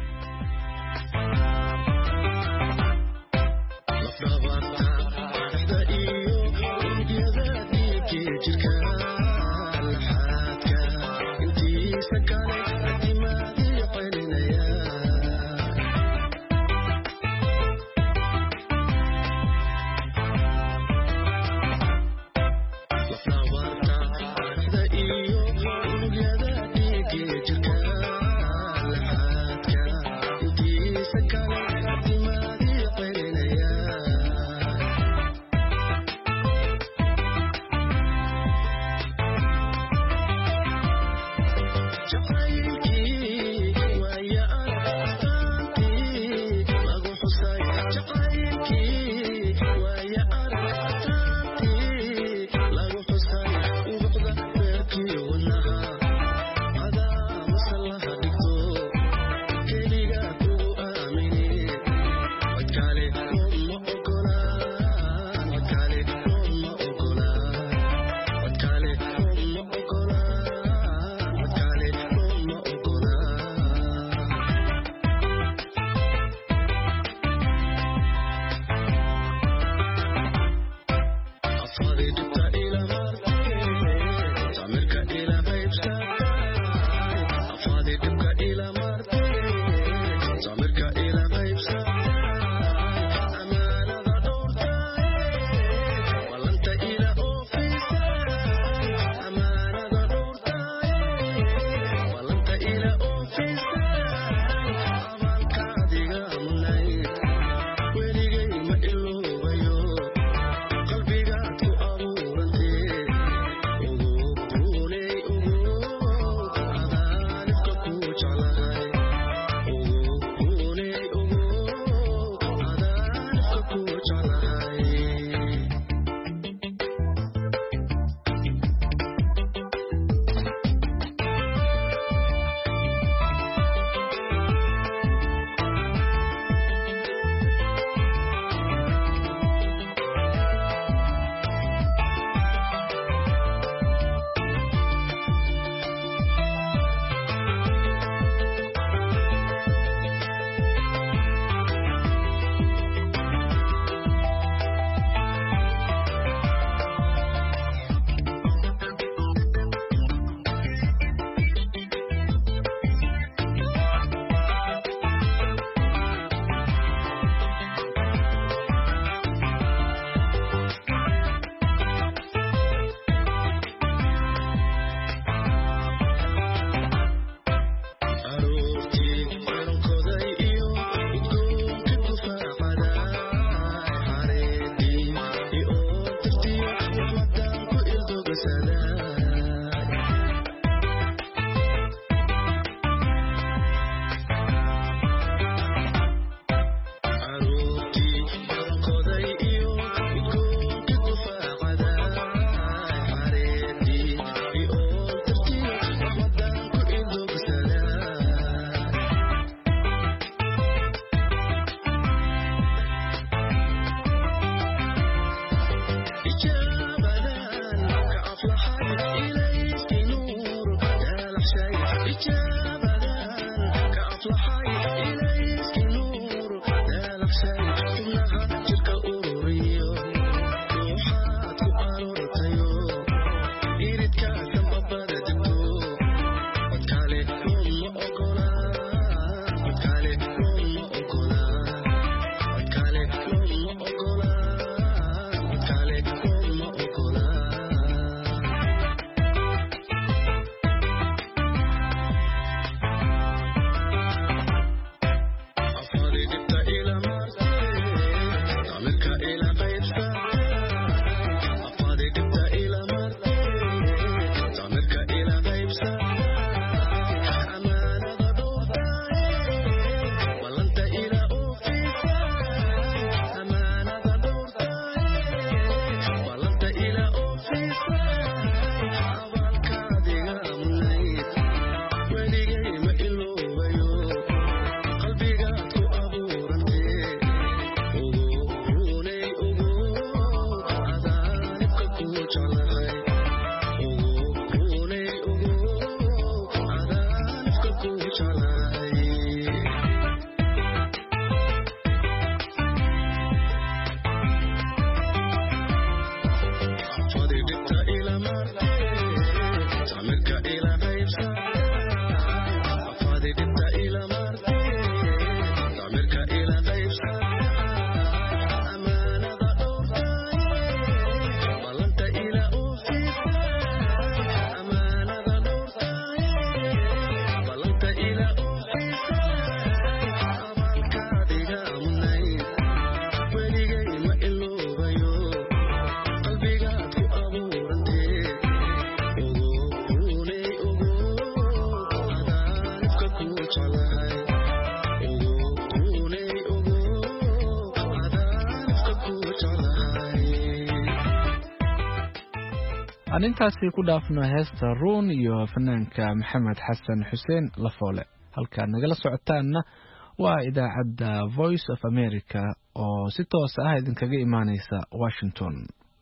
aan intaasi ku dhaafno heesta ruun iyo fanaanka maxamed xasan xuseen lafoole halkaad nagala socotaanna waa idaacadda voice of america oo si toos ah idinkaga imaaneysa washington.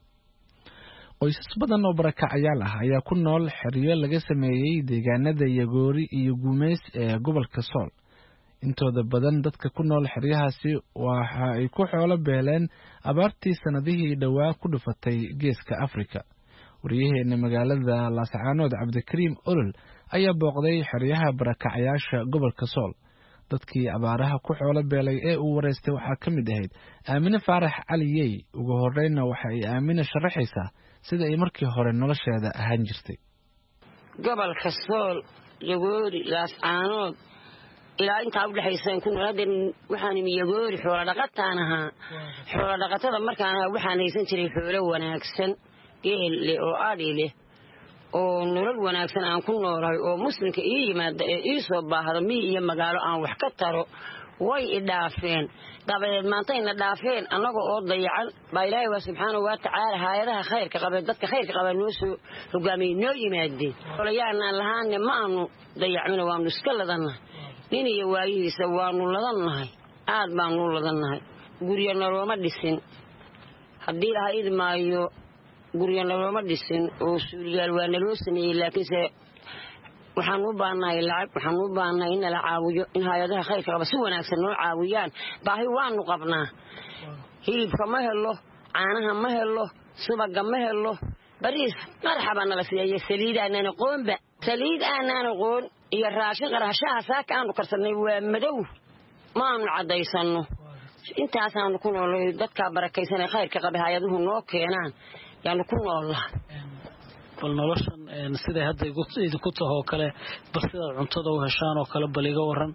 qoysas badan oo barakacayaal ah ayaa ku nool xeryo laga sameeyey deegaanada Yagoori iyo Gumeys ee gobolka Sool. intooda badan dadka ku nool xeryahaasi waxa ay ku xoolo beeleen abaartii sanadihii dhawaa ku dhufatay geeska Afrika. wariyaheena magaalada Laascaanood Cabdikariim Olol ayaa booqday xeryaha barakacayaasha gobolka Sool. dadkii abaaraha ku xoolo beelay ee uu wareystay waxaa ka mid ahayd Aamina Faarax Caliyey. ugu horreynna waxa ay Aamina sharaxaysaa sida ay markii hore nolosheeda ahaan jirtay. gobolka Sool, Yagoori, Laascaanood ilaa inta u dhaxaysan ku noolaadeen waxaan imi Yagoori xoolo dhaqataan ahaa. xoolo dhaqatada markaan waxaan haysan jiray xoolo wanaagsan, geel oo aadi leh oo nolol wanaagsan aan ku noolahay oo muslimka ii yimaada ee ii soo baahda mi iyo magaalo aan wax ka taro way idhaafeen. dabadeed maantayna dhaafeen annaga oo dayacan baa Ilaahay subxaanahu wa ta'aala hay'adaha khayrka qabay dadka khayrka qabay noo soo hogaamiyay noo yimaadeen. walayaana lahaanne ma aanu dayacmina waanu iska ladanahay. nin iyo waayihiisa waanu ladanahay, aad baanu ladanahay. guriga noloma dhisin, haddii Ilaahay idmaayo guriga noloma dhisin oo suuliyaal waa naloo sameeyey, laakiinse waxaan u baahnahay lacag, waxaan u baahnahay in la caawiyo, in hay'adaha khayrka qaba si wanaagsan noo caawiyaan. baahi waanu qabnaa. hilibka ma helo, caanaha ma helo, subaga ma helo, bariis marxaba nala siiyay, saliid aanan qoonba saliid aanan qoon iyo raashin qarashaha saaka aanu karsanay waa madow ma aanu cadaysano. intaasaan ku noolay dadka barakaysan ee khayrka qaba hay'aduhu noo keenaan yaanu ku noolahay. bal noloshan sida hadda idinku taho kale bal sida cuntada u heshaan oo kale bal iga waran.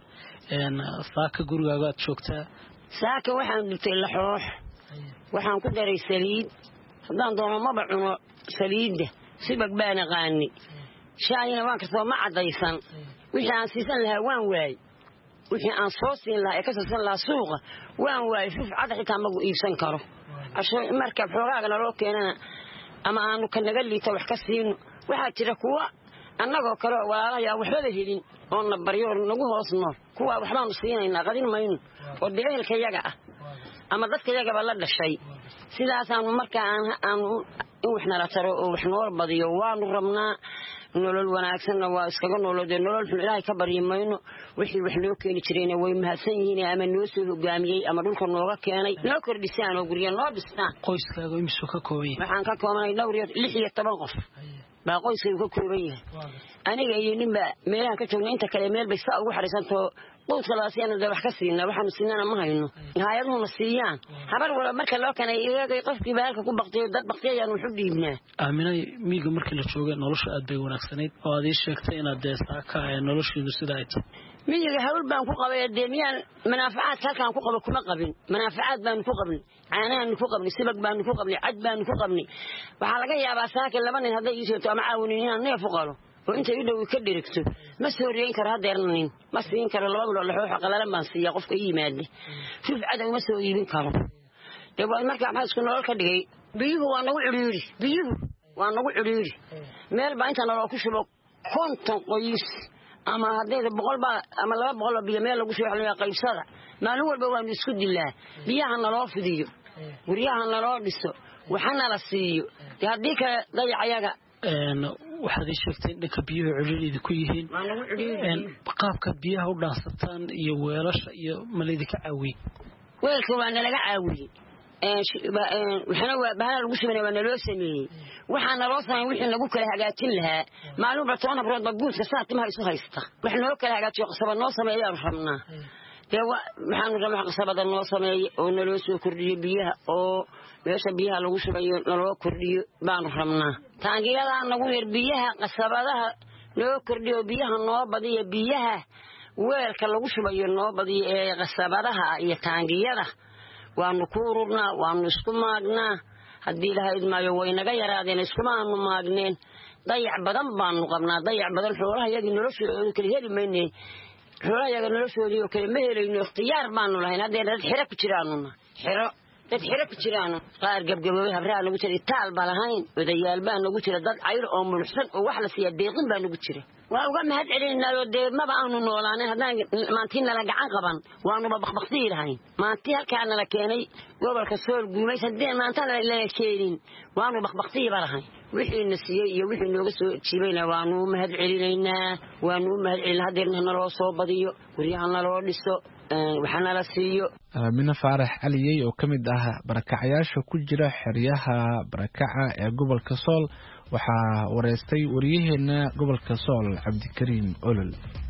saaka gurigaaga aad joogtaa? saaka waxaan dhigtay laxoox, waxaan ku daray saliid, haddaan doono maba cuno saliidda, sibag baan aqaani, shaayina waan kasoo ma cadaysan. wixii aan siisan lahaa waan waayey, wixii aan soo siin lahaa ee ka siisan lahaa suuqa waan waayey. fuf cad xitaa magu iibsan karo. asho marka xoogaaga naloo keenana ama aanu ka naga liito wax ka siino. waxaa jira kuwa annagoo kale walaalaha waxbaba helin oo na baryo nagu hoos nool, kuwa waxbaanu siinaynaa qadin mayno oo deegaanka yaga ah ama dadka yagaba la dhashay. sidaasaan marka aan aan in wax nala taro oo wax nool badiyo waanu rabnaa. nolol wanaagsanna waa iskaga noolooday, nolol xun Ilaahay ka baryi mayno. wixii wax loo keeni jirayna way mahadsan yihiin ama noo soo hogaamiyey ama dhulka nooga keenay noo kordhisaan oo guriga noo dhistaan. qoyskaaga imsoo ka kooban? waxaan ka koobanay dhowr iyo lix iyo toban qof baa qoyskaygu ka kooban yahay. aniga iyo ninba meelaha ka joogna, inta kale meel bay saa ugu xariisanto qoyska la siiyana wax ka siina, waxaanu siinana ma hayno. hay'aduhuna siiyaan habar wala marka loo keenay iyaga qofkii baalka ku baqtiyo dad baqtiyaan wuxuu dhiibnaa. aaminay miiga markii la joogay nolosha aad bay wanaagsanayd oo aad ii sheegtay inaad deesaaka ay noloshiidu sida ay tahay. miiga hawl baan ku qabay deemiyaan manaafacaad halkaan ku qabo kuma qabin. manaafacaad baan ku qabnay, caanaan ku qabnay, sibag baan ku qabnay, cad baan ku qabnay. waxaa laga yaabaa saaka laba nin hadday ii sheegto ama caawinin inaan neef u qalo oo inta ii dhow ka dhirigto ma soo reeyin karo hadeernin, ma siin karo. laba bilood laxoox qalalan baan siiya qofka ii yimaada. fuf cadow ma soo iibin karo. dee waa markaa maxaa isku nolol ka dhigay. biyuhu waa nagu ciriiri, biyuhu waa nagu ciriiri. meel baa inta nolol ku shubo konton qoys ama haddayda boqol baa ama laba boqol oo biyo meel lagu soo xaliyo qaybsada. maalin walba waanu isku dilaa. biyaha naloo fidiyo, guryaha naloo dhiso, waxana la siiyo. dee haddii kale dayacayaga waxaad ii sheegtay dhanka biyuhu ciriirida ku yihiin. qaabka biyaha u dhaansataan iyo weelasha iyo malaydinka caawiyey? weelka waa nalaga caawiyey, waxana waa bahala lagu shubana waa naloo sameeyey. waxaa naloo sameeyey wixii nagu kala hagaajin lahaa. maalinba toban habrood ba guudka saa timaha isu haysta. wax noo kala hagaajiyo qasabad noo sameeyaanu rabnaa. dee waxaanu rabnaa qasabada noo sameeye oo naloo soo kordhiyo biyaha oo meesha biyaha lagu shubayo naloo kordhiyo baanu rabnaa. taangiyadaa nagu yar biyaha qasabadaha noo kordhiyo biyaha noo badiyo, biyaha weelka lagu shubayo noo badiyo ee qasabadaha iyo taangiyada waanu ku ururnaa, waanu isku maagnaa. haddii Ilaahay idmaayo way naga yaraadeen, iskumaanu maagneen. dayac badan baanu qabnaa, dayac badan. xoolaha yagii noloshooda kala heli maynay, xoolaha yaga noloshoodii oo kale ma helayno. ikhtiyaar baanu lahayn. haddee dad xero ku jiraanuna xero dad xira ku jiraan qaar gabgabooy habraa lagu jiray taal balahayn odayaal baa lagu jira dad cayr oo mulxsan oo wax la siiya deeqin baa lagu jira waa uga mahad celinaa dee maba aanu noolaanay hadaan maantiin la gacan qaban waanu baqbaqtii lahayn maantii halkaan la keenay gobolka sool guumaysan dee maanta la keenin waanu baqbaqtii balahayn wixii nasiiyay iyo wixii nooga soo jiibayna waanu mahad celinaynaa waanu mahad celin hadeerna loo soo badiyo guryaha loo dhiso waxana la siiyo Aamina Faarax Caliyey oo kamid ah barakacayaasha ku jira xeryaha barakaca ee gobolka Sool waxa wareystay wariyaheena gobolka Sool Cabdikariim Olol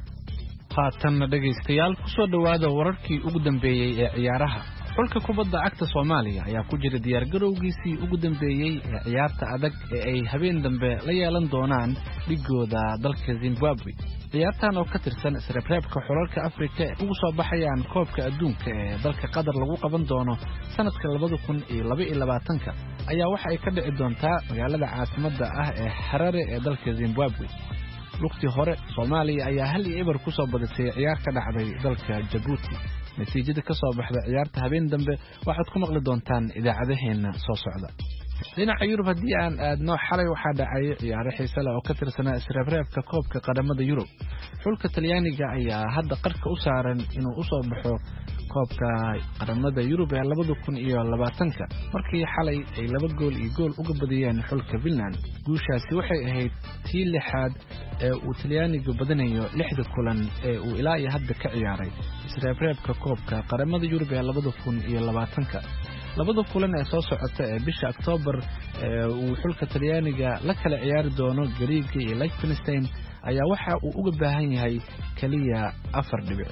haatan dhageystayaal ku soo dhawaada wararkii ugu dambeeyay ee ciyaaraha xulka kubadda cagta Soomaaliya ayaa ku jira diyaar garowgiisii ugu dambeeyay ee ciyaarta adag ee ay habeen dambe la yeelan doonaan dhigooda dalka Zimbabwe ciyaartan oo ka tirsan isreebreebka xulalka Afrika ee ugu soo baxayaan koobka adduunka ee dalka Qatar lagu qaban doono sanadka laba kun iyo laba iyo labaatan ayaa waxa ay ka dhici doontaa magaalada caasimadda ah ee Harare ee dalka Zimbabwe waqti hore Soomaaliya ayaa hal iyo eber ku soo badisay ciyaar ka dhacday dalka Djibouti natiijada ka soo baxday ciyaarta habeen dambe waxaad ku maqli doontaan idaacadaheena soo socda dhinaca Yurub haddii aan aadno xalay waxaa dhacay ciyaaro xiiso leh oo ka tirsanaa isreebreebka koobka qaramada Yurub xulka Talyaaniga ayaa hadda qarka u saaran inuu u soo baxo koobka qaramada Yurub ee laba kun iyo labaatan markii xalay ay laba gool iyo gool uga badiyeen xulka Finland guushaasi waxay ahayd tii lixaad ee uu Talyaanigu badanayo lixda kulan ee uu ilaa iyo hadda ka ciyaaray isreebreebka koobka qaramada Yurub ee laba kun iyo labaatan labada kulan ee soo socota ee bisha October ee uu xulka Talyaaniga la kala ciyaari doono Greece iyo Liechtenstein ayaa waxa uu uga baahan yahay kaliya afar dhibic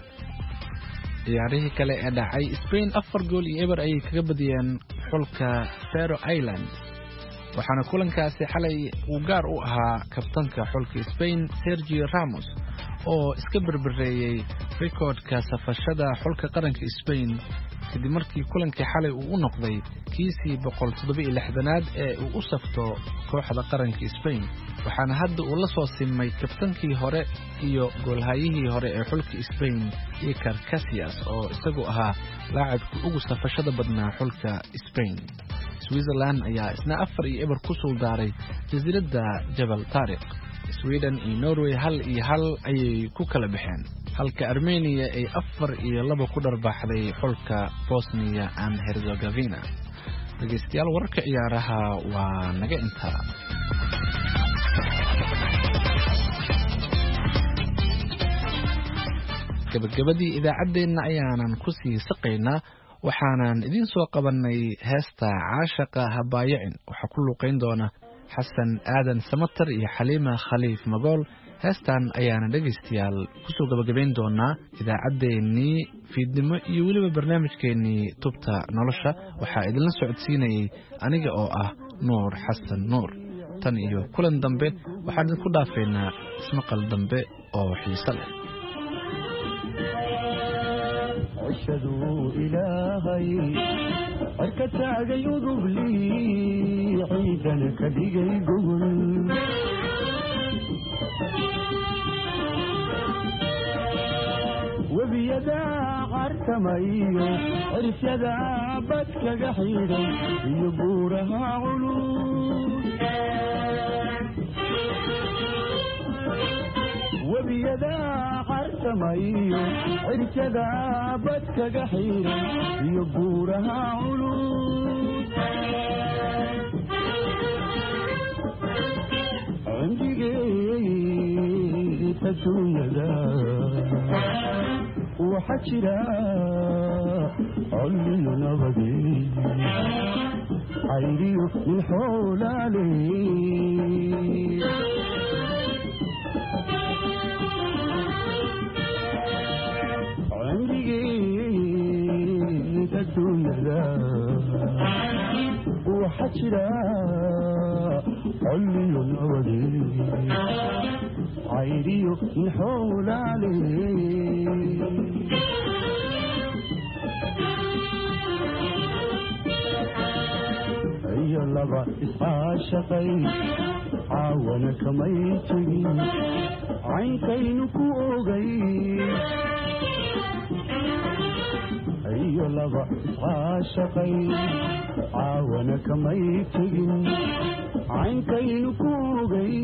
ciyaarihii kale ee dhacay Spain afar gool iyo eber ayay kaga badiyeen xulka Faroe Island waxaana kulankaasi xalay uu gaar u ahaa kabtanka xulka Spain Sergio Ramos oo iska berbereeyay recordka safashada xulka qaranka Spain kadib markii kulankii xalay uu u noqday kiisii boqol toddoba iyo lixdan ee uu u safto kooxda qaranka Spain waxaana hadda uu la soo simay kabtankii hore iyo goolhayihii hore ee xulka Spain Iker Casillas oo isagu ahaa laacibka ugu safashada badnaa xulka Spain Switzerland ayaa isna afar iyo eber ku soo daaray jasiiradda Jabal Tariq Sweden iyo Norway hal iyo hal ayay ku kala baxeen halka Armenia ay afar iyo laba ku darbaaxday xulka Bosnia and Herzegovina dhageystayaal wararka ciyaaraha waa naga intaa gabagabadii idaacadeena ayaanan ku sii saqaynaa waxaanan idin soo qabanay heesta caashaqa habaayicin waxa ku luqeyn doona xasan aadan samatar iyo xaliima khaliif magool heestan ayaana dhegaystayaal kusoo gabagabayn doonaa idaacaddeenii fiidnimo iyo weliba barnaamijkeenii tubta nolosha waxaa idinla socodsiinayay aniga oo ah nuur xasan nuur tan iyo kulan dambe waxaan idinku dhaafaynaa ismaqal dambe oo xiiso leh عشدوا إلهي أركتاق يضب لي عيدا كدقي قبل وبيدا عرتميو عرف يدا بتك قحيدا يبورها علوم وبيدا عرتميو عرف يدا بتك قحيدا يبورها علوم عندي جيت الدنيا وحشرا علي نبدي عيري من حول علي عندي جيت الدنيا وحشرا علي نبدي عيري من حول علي يلا عاشقي عاونك ميتي عينكين كوغي iyo laba iscaashaqay caawana kamay tegin caynkaynu ku ogay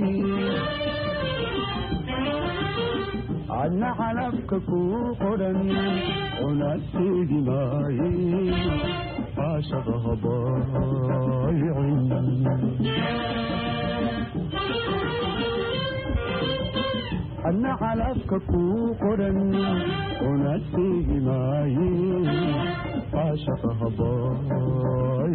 adna calafka ku qoran una seegi maaye caashaqa habaayicin adna calafka ku qoran una seegi maaye caashaqa habaay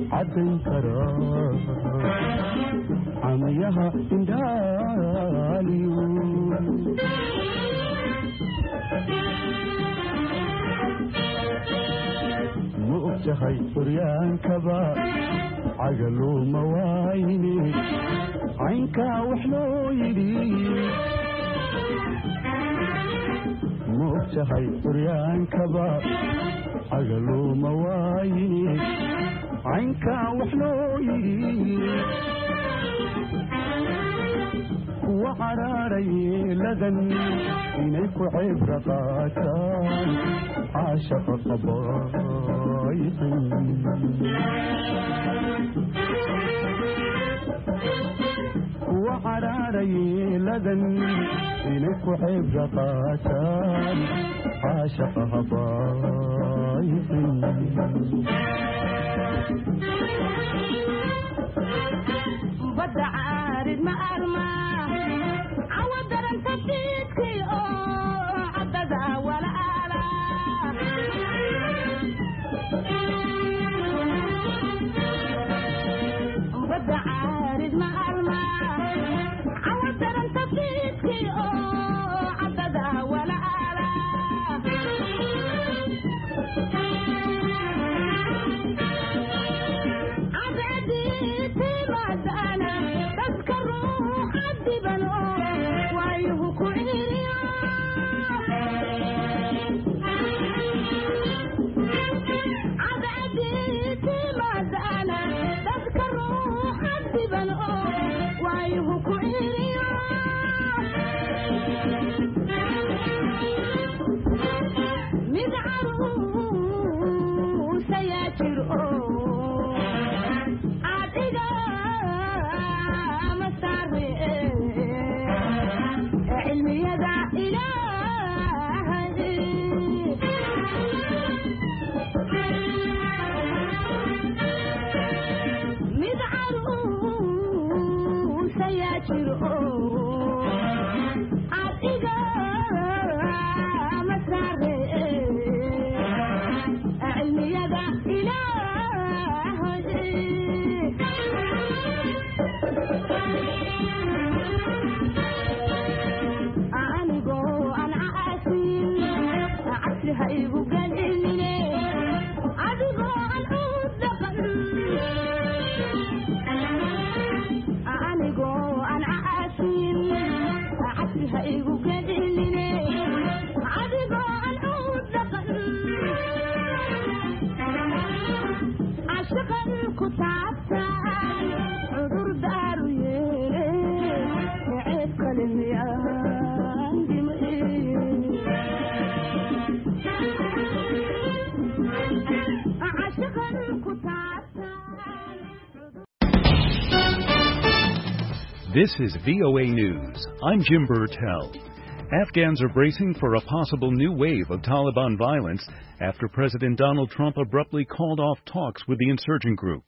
caddayn karaa camiyaha indhaaliyo ma ogtahay suryaankaba cagaluuma waayne caynkaa wax loo yidhi ma ogtahay suryaankaba cagaluuma waayne caynkaa wax loo yidhi kuwa caraarayeeladan inay ku cibra qaataan caashaqa qabaayxin kuwa caraarayeeladan inay ku cibra qaataan caashaqa habaayxin badda caarid ma arma cawadaranta fiidkii oo caddada walaala badda caarid ma arma cawadaranta fiidkii oo caddada walaala This is V O A News. I'm Jim Burtell. Afghans are bracing for a possible new wave of Taliban violence after President Donald Trump abruptly called off talks with the insurgent group.